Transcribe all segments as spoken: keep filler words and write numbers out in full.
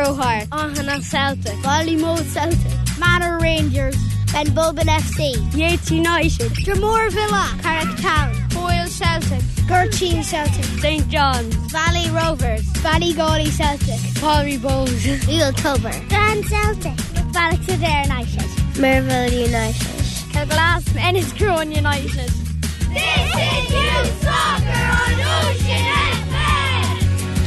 Arrowheart, Ohana Celtic, Ballymote Celtic, Manor Rangers, Benbulben F C, Yates United, Dromore Villa, Carrick Town, Boyle Celtic, Gurteen Celtic, Saint John's, Valley Rovers, Ballygawley Celtic, Palry Bowes, Eel Tober, Grand Celtic, Ballockadare United, Merville United, Kilglass, Enniscrone United. This is Youth Soccer on Ocean F M!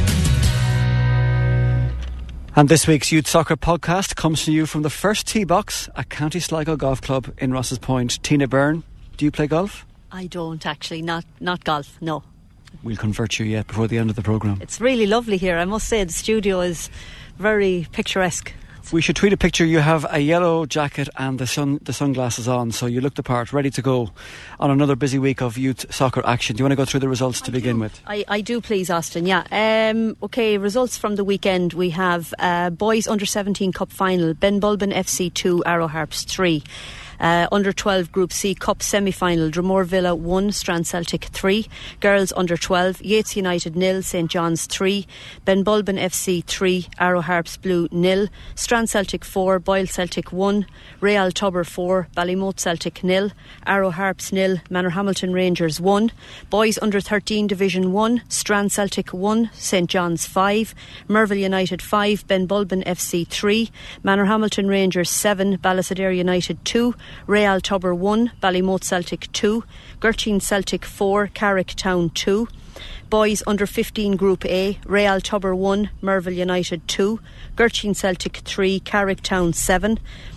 And this week's Youth Soccer podcast comes to you from the first tee box at County Sligo Golf Club in Ross's Point. Tina Byrne, do you play golf? I don't actually, not not golf, no. We'll convert you yet before the end of the programme. It's really lovely here, I must say. The studio is very picturesque. We should tweet a picture. You have a yellow jacket and the sun the sunglasses on, so you look the part, ready to go on another busy week of youth soccer action. Do you want to go through the results to I begin do. with? I, I do, please, Austin, yeah. Um, OK, results from the weekend. We have uh, Boys Under seventeen Cup Final, Benbulben F C two, Arrow Harps three. Uh, under twelve Group C Cup semi-final, Dromore Villa one, Strand Celtic three. Girls under twelve, Yates United nil, Saint John's three. Benbulben F C three, Arrow Harps Blue nil. Strand Celtic four, Boyle Celtic one. Real Tubber four, Ballymote Celtic nil. Arrow Harps nil, Manor Hamilton Rangers one. Boys under thirteen Division one, Strand Celtic one, Saint John's five. Merville United five, Benbulben F C three. Manor Hamilton Rangers seven, Ballysadare United two. Real Tubber one, Ballymote Celtic two. Gurteen Celtic four, Carrick Town two. Boys under fifteen Group A, Real Tubber one, Merville United two. Gurteen Celtic three, Carrick Town seven.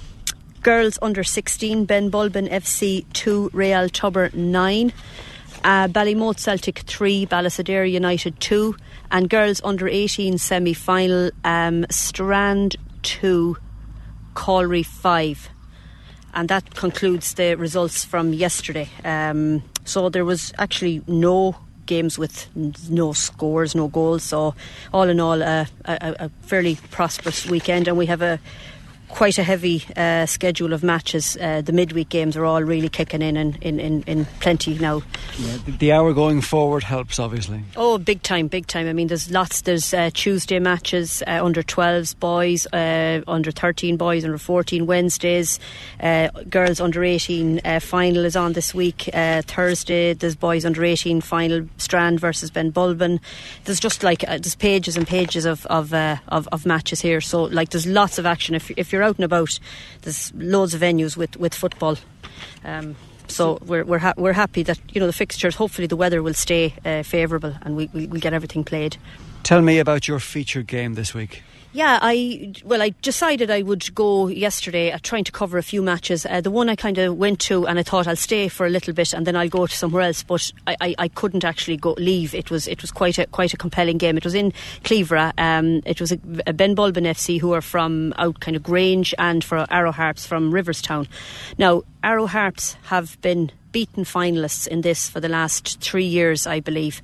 Girls under sixteen, Benbulben F C two, Real Tubber nine. Uh, Ballymote Celtic three, Ballysadare United two. And girls under eighteen semi-final, um, Strand two, Calry five. And that concludes the results from yesterday. Um, so there was actually no games with no scores, no goals. So all in all, uh, a, a fairly prosperous weekend. And we have a quite a heavy uh, schedule of matches. Uh, the midweek games are all really kicking in in, in, in, in plenty now. Yeah, the, the hour going forward helps, obviously. Oh, big time, big time. I mean, there's lots. There's uh, Tuesday matches, uh, under twelves boys, uh, under thirteen boys, under fourteen Wednesdays. Uh, girls under eighteen uh, final is on this week. Uh, Thursday, there's boys under eighteen final, Strand versus Benbulben. There's just like uh, there's pages and pages of of, uh, of of matches here. So like there's lots of action. If if you're out and about, there's loads of venues with with football. Um, so we're we're ha- we're happy that, you know, the fixtures. Hopefully the weather will stay uh, favourable and we we we'll get everything played. Tell me about your featured game this week. Yeah, I well, I decided I would go yesterday at trying to cover a few matches. Uh, the one I kind of went to, and I thought I'll stay for a little bit and then I'll go to somewhere else. But I, I, I couldn't actually go leave. It was it was quite a quite a compelling game. It was in Cleavera. Um, it was a, a Benbulben F C who are from out kind of Grange, and for Arrow Harps from Riverstown. Now Arrow Harps have been beaten finalists in this for the last three years, I believe.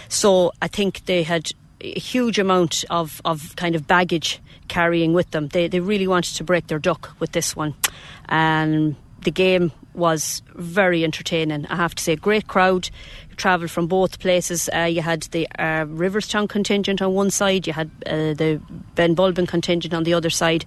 So I think they had a huge amount of, of kind of baggage carrying with them. They they really wanted to break their duck with this one, and the game was very entertaining. I have to say, great crowd. Travelled from both places. Uh, you had the uh, Riverstown contingent on one side, you had uh, the Benbulben contingent on the other side.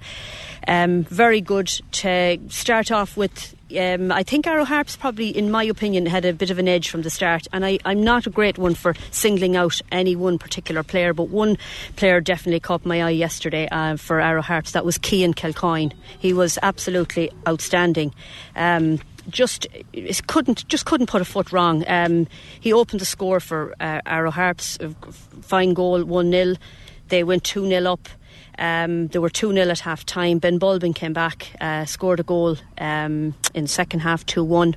Um, very good to start off with. Um, I think Arrow Harps probably, in my opinion, had a bit of an edge from the start, and I, I'm not a great one for singling out any one particular player, but one player definitely caught my eye yesterday uh, for Arrow Harps. That was Cian Kilcoyne. He was absolutely outstanding. Um, just couldn't just couldn't put a foot wrong. Um, he opened the score for uh, Arrow Harps. Fine goal, one nil. They went two nil up. Um, they were two nil at half time. Benbulben came back, uh, scored a goal um, in the second half, two one.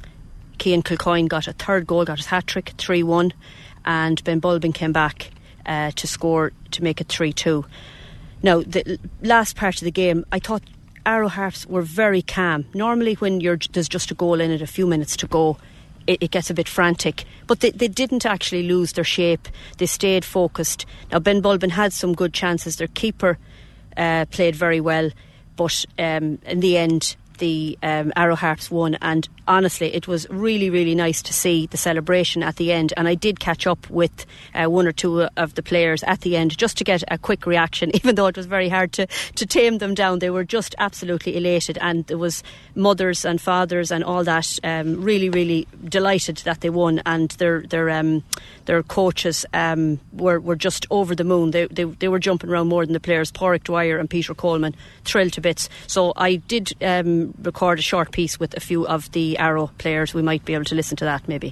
Cian Kilcoyne got a third goal, got his hat-trick, three one. And Benbulben came back uh, to score to make it three two. Now, the last part of the game, I thought Arrow Harps were very calm. Normally when you're, there's just a goal in it, a few minutes to go, it, it gets a bit frantic. But they, they didn't actually lose their shape. They stayed focused. Now, Benbulben had some good chances. Their keeper uh, played very well. But um, in the end, the um, Arrow Harps won, and honestly it was really really nice to see the celebration at the end. And I did catch up with uh, one or two of the players at the end just to get a quick reaction, even though it was very hard to, to tame them down. They were just absolutely elated, and there was mothers and fathers and all that, um, really really delighted that they won, and their their um, their coaches um, were, were just over the moon. They, they, they were jumping around more than the players. Pádraig Dwyer and Peter Coleman thrilled to bits. So I did um, record a short piece with a few of the Arrow players. We might be able to listen to that maybe.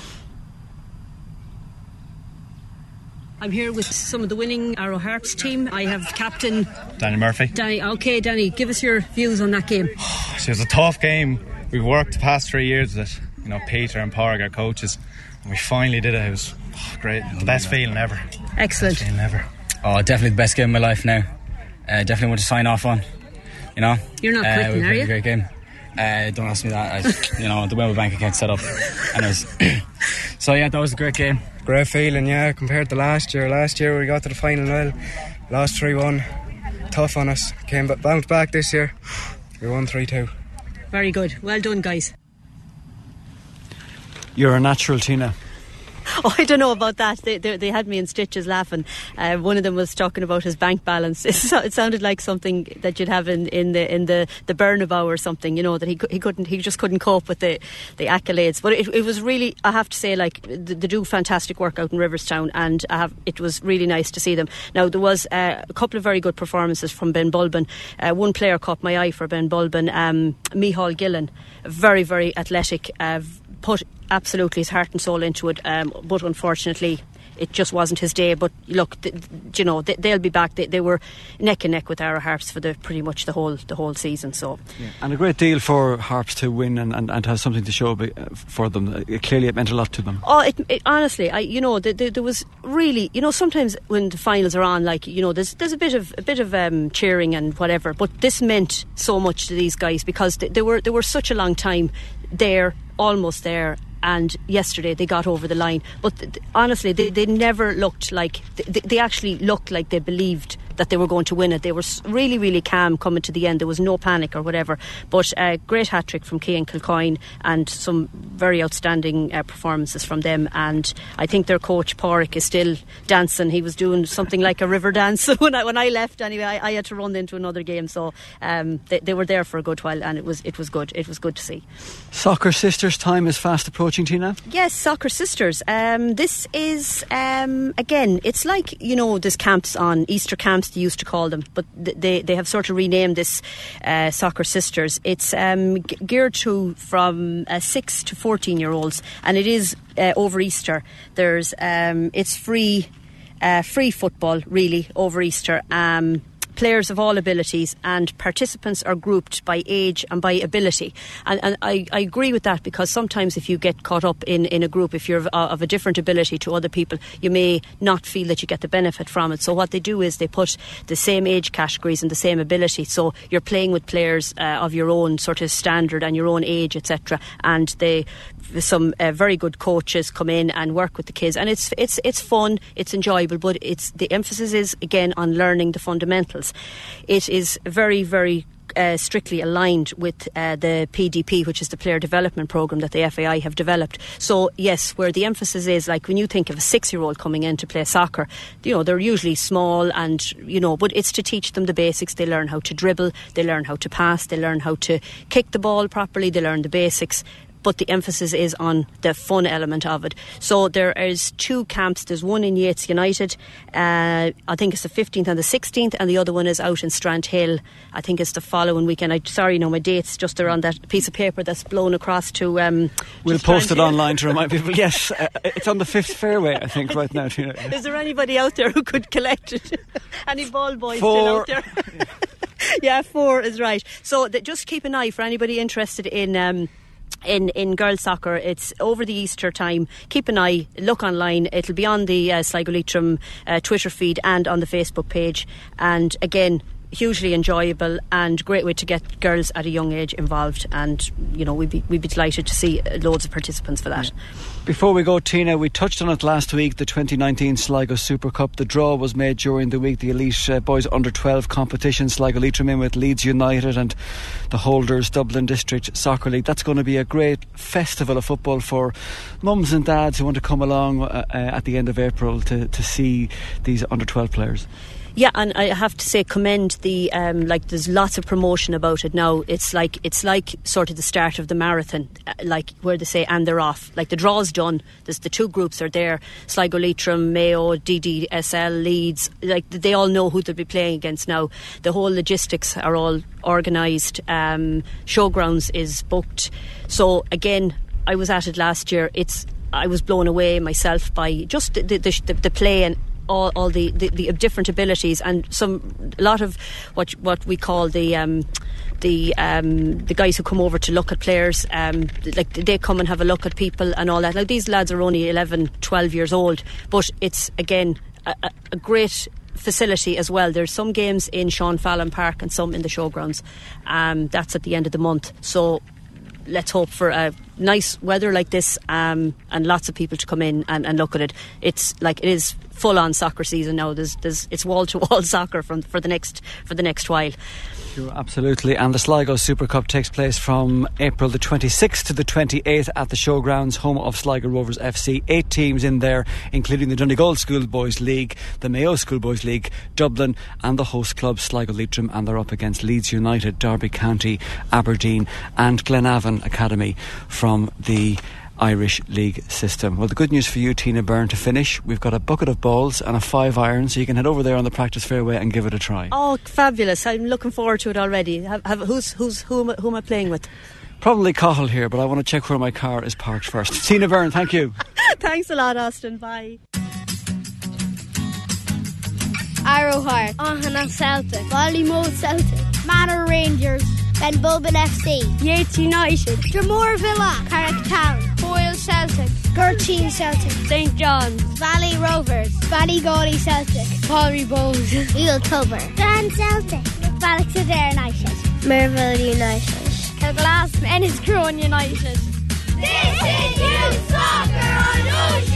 I'm here with some of the winning Arrow Harps team. I have captain Danny Murphy. Danny, okay, Danny, give us your views on that game. It was a tough game. We've worked the past three years with it. You know, Peter and Pádraig, our coaches, and we finally did it. It was oh, great. The best feeling ever. Excellent. Best feeling ever. Oh, definitely the best game of my life now. Uh, definitely want to sign off on. You know, you're not quitting, uh, are you? A great game. Uh, don't ask me that. I, you know, the way my bank account set up. Anyways, so yeah, that was a great game. Great feeling, yeah. Compared to last year, last year we got to the final, well, lost three one. Tough on us. Came but bounced back this year. We won three two. Very good. Well done, guys. You're a natural, Tina. Oh, I don't know about that. They, they, they had me in stitches laughing. Uh, one of them was talking about his bank balance. It, it sounded like something that you'd have in, in the in the, the Bernabeu or something. You know, that he he couldn't he just couldn't cope with the, the accolades. But it, it was really, I have to say, like they, they do fantastic work out in Riverstown, and I have it was really nice to see them. Now there was uh, a couple of very good performances from Ben Bulben. Uh, one player caught my eye for Ben Bulben, um, Micheál Gillen, very very athletic. Uh, put absolutely his heart and soul into it, um, but unfortunately it just wasn't his day. But look, th- you know, they, they'll be back. They, they were neck and neck with Arrow Harps for the pretty much the whole the whole season. So, yeah. And a great deal for Harps to win and, and, and have something to show for them. It, clearly, it meant a lot to them. Oh, it, it, honestly, I you know, the, the, there was really, you know, sometimes when the finals are on, like you know, there's there's a bit of a bit of um, cheering and whatever. But this meant so much to these guys because they, they were they were such a long time there, almost there. And yesterday they got over the line, but th- th- honestly they, they never looked like th- they actually looked like they believed that they were going to win it. They were really really calm coming to the end. There was no panic or whatever. But a uh, great hat-trick from Cian Kilcoyne and some very outstanding uh, performances from them. And I think their coach Pádraig is still dancing. He was doing something like a river dance when I when I left anyway. I, I had to run into another game, so um, they, they were there for a good while, and it was it was good it was good to see. Soccer Sisters time is fast approaching, Tina. Yes, Soccer Sisters. Um, this is um, again, it's like, you know, there's camps on, Easter camps they used to call them, but th- they they have sort of renamed this uh, Soccer Sisters. It's um, g- geared to from uh, six to fourteen year olds, and it is uh, over Easter. There's um, it's free uh, free football really over Easter. Um, players of all abilities, and participants are grouped by age and by ability, and, and I, I agree with that, because sometimes if you get caught up in, in a group, if you're of, of a different ability to other people, you may not feel that you get the benefit from it. So what they do is they put the same age categories and the same ability, so you're playing with players uh, of your own sort of standard and your own age, etc., and they some uh, very good coaches come in and work with the kids, and it's it's it's fun, it's enjoyable, but it's the emphasis is again on learning the fundamentals. It is very very Uh, strictly aligned with uh, the P D P, which is the player development programme that the F A I have developed. So yes, where the emphasis is, like when you think of a six-year-old coming in to play soccer, you know, they're usually small, and you know, but it's to teach them the basics. They learn how to dribble, they learn how to pass, they learn how to kick the ball properly, they learn the basics. But the emphasis is on the fun element of it. So there is two camps. There's one in Yates United, uh, I think it's the fifteenth and the sixteenth, and the other one is out in Strandhill. I think it's the following weekend. I sorry, no, my dates just are on that piece of paper that's blown across to. Um, we'll post it online to remind people. Yes, uh, it's on the fifth fairway, I think, right now. Tina. Is there anybody out there who could collect it? Any ball boys four. still out there? Yeah, four is right. So th- just keep an eye for anybody interested in. Um, In, in girls soccer. It's over the Easter time. Keep an eye, look online. It'll be on the uh, Sligo Leitrim uh, Twitter feed and on the Facebook page. And again, hugely enjoyable and great way to get girls at a young age involved. And you know, we'd be we'd be delighted to see loads of participants for that. Yeah. Before we go, Tina, we touched on it last week, the twenty nineteen Sligo Super Cup. The draw was made during the week, the elite uh, boys under twelve competition. Sligo Leitrim in with Leeds United and the holders Dublin District Soccer League. That's going to be a great festival of football for mums and dads who want to come along uh, uh, at the end of April to, to see these under twelve players. Yeah, and I have to say, commend the um, like. There's lots of promotion about it now. It's like it's like sort of the start of the marathon, uh, like where they say and they're off. Like the draw's done. There's the two groups are there: Sligo Leitrim, Mayo, D D S L, Leeds. Like they all know who they'll be playing against now. The whole logistics are all organised. Um, showgrounds is booked. So again, I was at it last year. It's I was blown away myself by just the the, the, the play and. All, all the, the, the different abilities and some a lot of what what we call the um, the um, the guys who come over to look at players, um, like they come and have a look at people and all that. Now these lads are only eleven, twelve years old, but it's again a, a great facility as well. There's some games in Sean Fallon Park and some in the showgrounds. Um, that's at the end of the month. So let's hope for a nice weather like this um, and lots of people to come in and, and look at it. It's like it is full on soccer season now. There's, there's it's wall to wall soccer from for the next for the next while. Sure, absolutely. And the Sligo Super Cup takes place from April the twenty-sixth to the twenty-eighth at the Showgrounds, home of Sligo Rovers F C. Eight teams in there, including the Donegal Schoolboys League, the Mayo Schoolboys League, Dublin, and the host club Sligo Leitrim, and they're up against Leeds United, Derby County, Aberdeen, and Glenavon Academy from the Irish League system. Well, the good news for you, Tina Byrne, to finish, we've got a bucket of balls and a five iron, so you can head over there on the practice fairway and give it a try. Oh, fabulous. I'm looking forward to it already. Have, have, who's, who's, who, am I, who am I playing with? Probably Cahill here, but I want to check where my car is parked first. Tina Byrne, thank you. Thanks a lot, Austin. Bye. Arrowheart, Ohana Celtic, Ballymote Celtic, Manor Rangers, Benbulben F C, Yates United, Dromore Villa, Carrick Town, Foyle Celtic, Gurteen Celtic, Saint John's, Valley Rovers, Ballygawley Celtic, Palry Bows, Eel Tober, Dan Celtic, Ballockadare United, Merville United, Kilglass, Enniscrone United. This is Youth Soccer on Ocean.